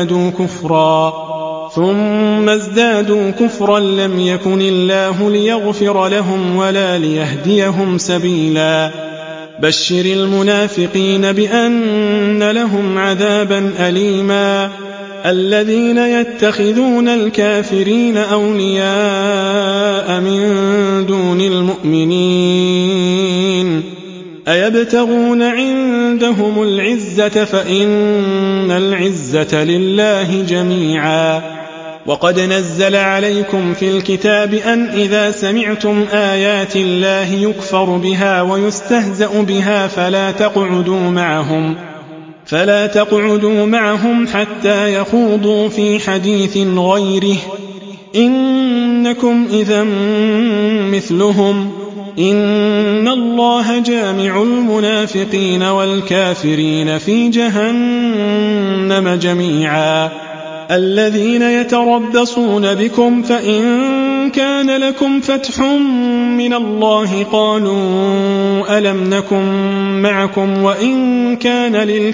ازدادوا كفرا لم يكن الله ليغفر لهم ولا ليهديهم سبيلا بشر المنافقين بأن لهم عذابا أليما الذين يتخذون الكافرين أولياء من دون المؤمنين أيبتغون عندهم العزة فإن العزة لله جميعا وقد نزل عليكم في الكتاب أن إذا سمعتم آيات الله يكفر بها ويستهزأ بها فلا تقعدوا معهم حتى يخوضوا في حديث غيره إنكم إذا مثلهم إن الله جامع المنافقين والكافرين في جهنم جميعا الذين يتربصون بكم فإن كان لكم فتح من الله قالوا ألم نكن معكم وإن كان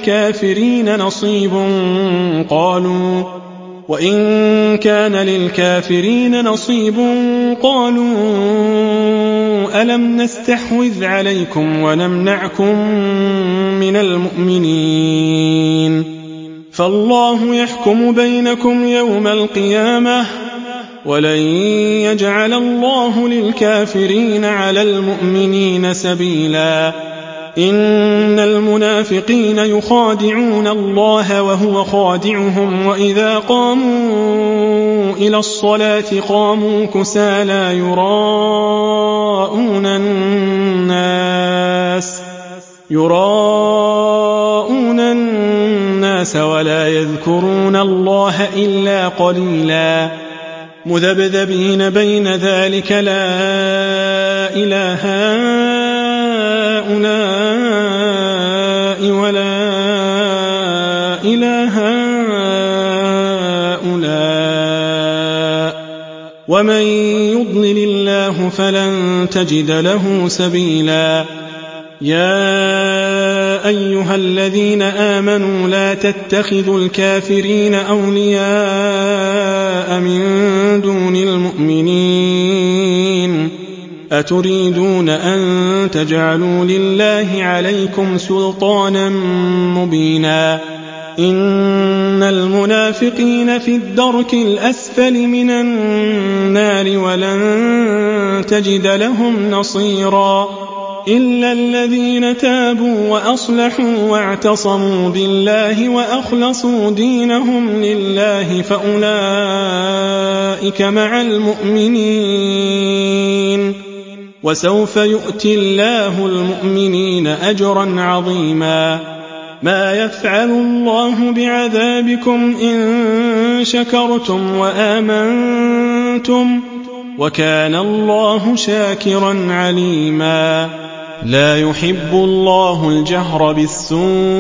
للكافرين نصيب قالوا ألم نستحوذ عليكم ونمنعكم من المؤمنين فالله يحكم بينكم يوم القيامة ولن يجعل الله للكافرين على المؤمنين سبيلا إن المنافقين يخادعون الله وهو خادعهم وإذا قاموا إلى الصلاة قاموا كسالى يراءون الناس ولا يذكرون الله إلا قليلا مذبذبين بين ذلك لا إله هؤلاء ولا إله هؤلاء ومن يضلل الله فلن تجد له سبيلا يا أيها الذين آمنوا لا تتخذوا الكافرين أولياء من دون المؤمنين أتريدون أن تجعلوا لله عليكم سلطانا مبينا إن المنافقين في الدرك الأسفل من النار ولن تجد لهم نصيرا إلا الذين تابوا وأصلحوا واعتصموا بالله وأخلصوا دينهم لله فأولئك مع المؤمنين وسوف يؤتي الله المؤمنين أجرا عظيما. ما يفعل الله بعذابكم إن شكرتم وآمنتم وكان الله شاكرا عليما. لا يحب الله الجهر بالسوء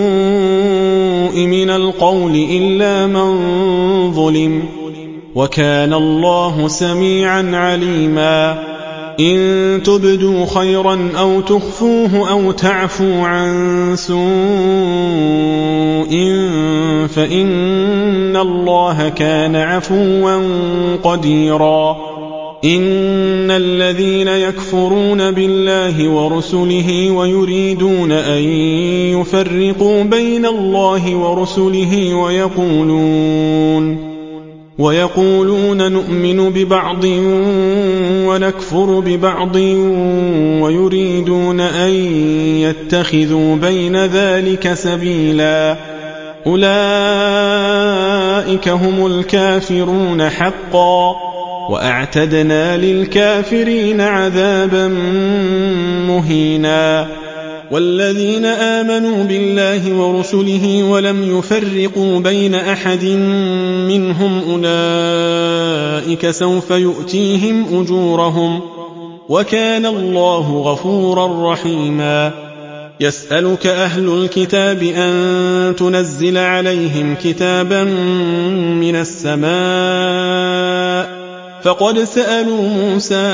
من القول إلا من ظلم وكان الله سميعا عليما. إن تبدوا خيرا أو تخفوه أو تعفوا عن سوء فإن الله كان عفوا قديرا. إن الذين يكفرون بالله ورسله ويريدون أن يفرقوا بين الله ورسله ويقولون نؤمن ببعض ونكفر ببعض ويريدون أن يتخذوا بين ذلك سبيلا. أولئك هم الكافرون حقا وأعتدنا للكافرين عذابا مهينا. والذين آمنوا بالله ورسله ولم يفرقوا بين أحد منهم أولئك سوف يؤتيهم أجورهم وكان الله غفورا رحيما. يسألك أهل الكتاب أن تنزل عليهم كتابا من السماء فقد سألوا موسى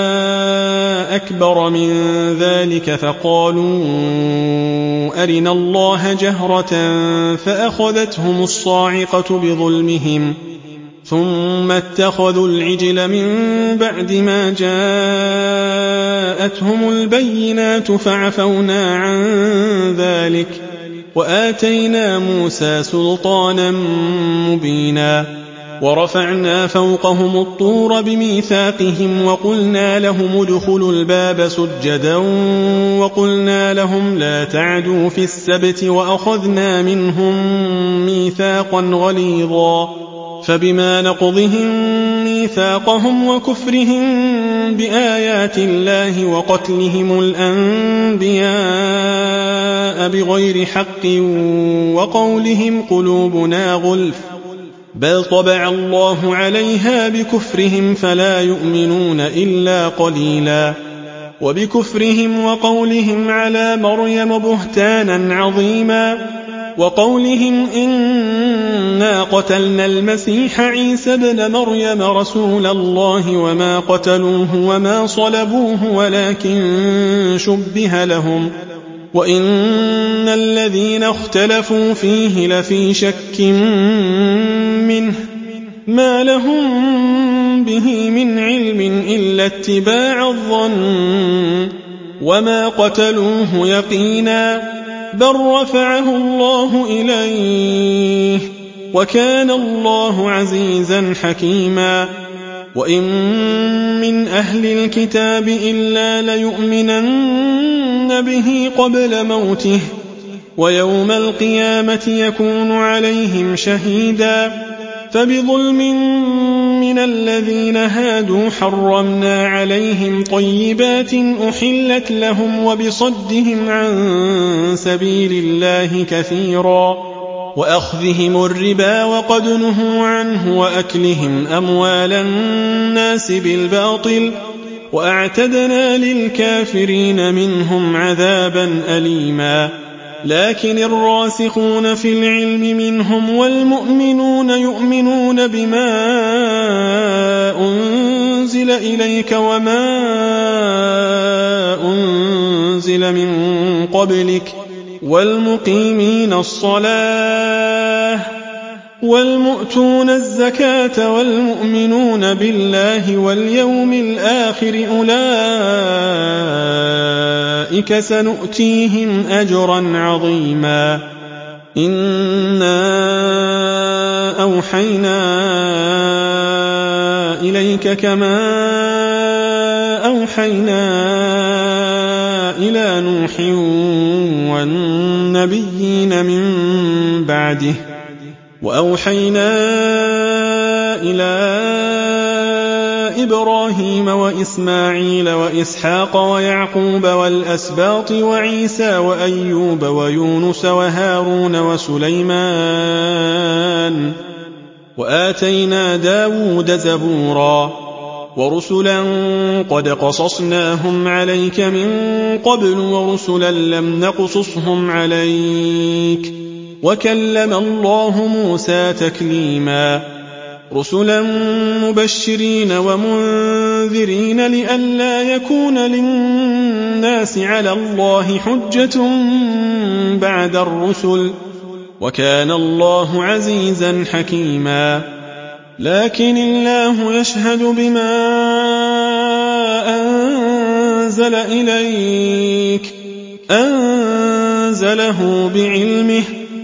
أكبر من ذلك فقالوا أرنا الله جهرة فأخذتهم الصاعقة بظلمهم ثم اتخذوا العجل من بعد ما جاءتهم البينات فعفونا عن ذلك وآتينا موسى سلطانا مبينا. ورفعنا فوقهم الطور بميثاقهم وقلنا لهم ادخلوا الباب سجدا وقلنا لهم لا تعدوا في السبت وأخذنا منهم ميثاقا غليظا. فبما نقضهم ميثاقهم وكفرهم بآيات الله وقتلهم الأنبياء بغير حق وقولهم قلوبنا غلف بل طبع الله عليها بكفرهم فلا يؤمنون إلا قليلا. وبكفرهم وقولهم على مريم بهتانا عظيما وقولهم إنا قتلنا المسيح عيسى ابن مريم رسول الله وما قتلوه وما صلبوه ولكن شبه لهم وإن الذين اختلفوا فيه لفي شك منه ما لهم به من علم إلا اتباع الظن وما قتلوه يقينا بل رفعه الله إليه وكان الله عزيزا حكيما. وإن من أهل الكتاب إلا ليؤمنن به قبل موته ويوم القيامة يكون عليهم شهيدا. فبظلم من الذين هادوا حرمنا عليهم طيبات أحلت لهم وبصدهم عن سبيل الله كثيرا وأخذهم الربا وقد نهوا عنه وأكلهم أموال الناس بالباطل وأعتدنا للكافرين منهم عذابا أليما. لكن الراسخون في العلم منهم والمؤمنون يؤمنون بما أنزل إليك وما أنزل من قبلك والمقيمين الصلاة والمؤتون الزكاة والمؤمنون بالله واليوم الآخر أولئك سنؤتيهم أجرا عظيما. إنا أوحينا إليك كما أوحينا إلى نوح والنبيين من بعده وأوحينا إلى إبراهيم وإسماعيل وإسحاق ويعقوب والأسباط وعيسى وأيوب ويونس وهارون وسليمان وآتينا داود زبورا ورسلا قد قصصناهم عليك من قبل ورسلا لم نقصصهم عليك وكلم الله موسى تكليما رسلا مبشرين ومنذرين لئلا يكون للناس على الله حجة بعد الرسل وكان الله عزيزا حكيما لكن الله يشهد بما أنزل إليك أنزله بعلمه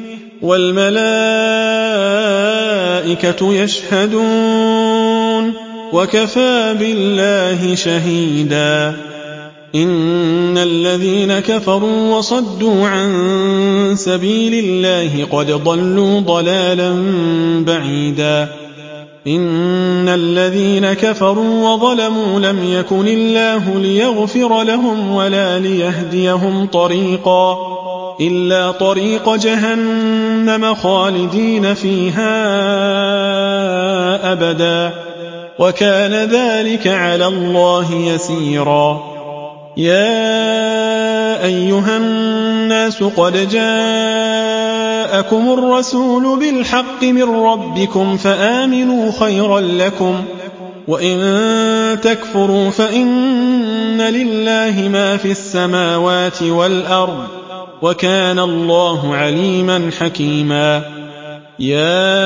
والملائكة يشهدون وكفى بالله شهيدا إن الذين كفروا وصدوا عن سبيل الله قد ضلوا ضلالا بعيدا إن الذين كفروا وظلموا لم يكن الله ليغفر لهم ولا ليهديهم طريقا إلا طريق جهنم خالدين فيها أبدا وكان ذلك على الله يسيرا يا أيها الناس قد جاءكم الرسول بالحق من ربكم فآمنوا خيرا لكم وإن تكفروا فإن لله ما في السماوات والأرض وكان الله عليما حكيما يا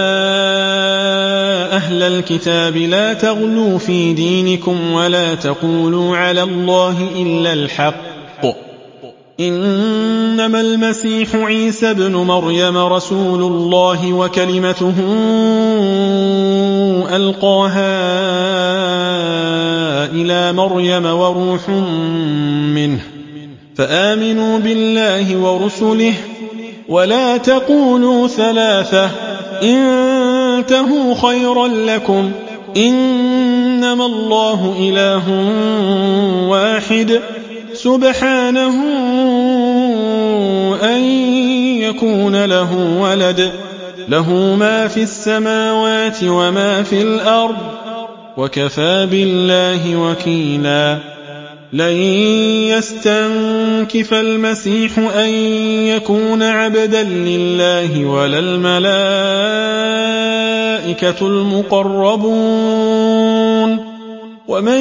أهل الكتاب لا تغلوا في دينكم ولا تقولوا على الله إلا الحق إنما المسيح عيسى ابن مريم رسول الله وكلمته ألقاها إلى مريم وروح منه فآمنوا بالله ورسله ولا تقولوا ثلاثة انتهوا خيرا لكم إنما الله إله واحد سبحانه أن يكون له ولد له ما في السماوات وما في الأرض وكفى بالله وكيلا لن يستنكف المسيح أن يكون عبدا لله ولا الملائكة المقربون ومن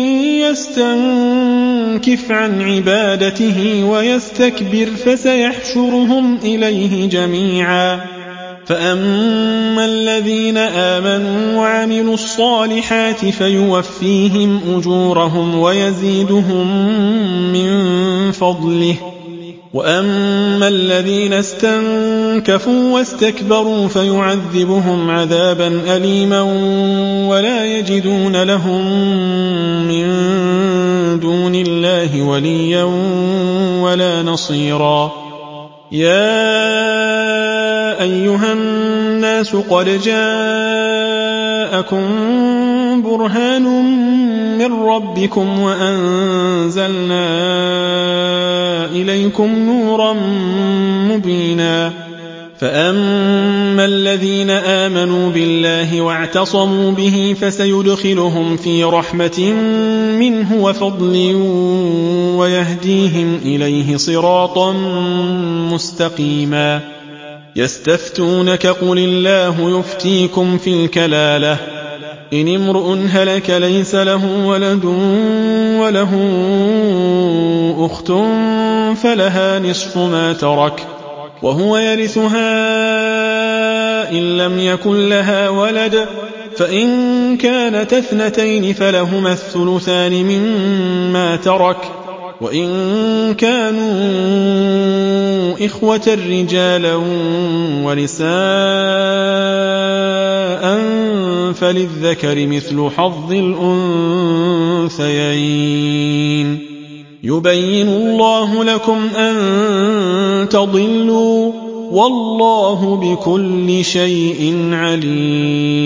يستنكف عن عبادته ويستكبر فسيحشرهم إليه جميعا فأما الذين آمنوا وعملوا الصالحات فيوفيهم أجورهم ويزيدهم من فضله وأما الذين استنكفوا واستكبروا فيعذبهم عذابا أليما ولا يجدون لهم من دون الله وليا ولا نصيرا يا أيها الناس قد جاءكم برهان من ربكم وأنزلنا إليكم نورا مبينا فأما الذين آمنوا بالله واعتصموا به فسيدخلهم في رحمة منه وفضل ويهديهم إليه صراطا مستقيما يستفتونك قل الله يفتيكم في الكلالة إن امرؤ هلك ليس له ولد وله أخت فلها نصف ما ترك وهو يرثها إن لم يكن لها ولد فإن كانت اثنتين فلهما الثلثان مما ترك وإن كانوا إخوة رجالا ونساء فللذكر مثل حظ الأنثيين يبين الله لكم أن تضلوا والله بكل شيء عليم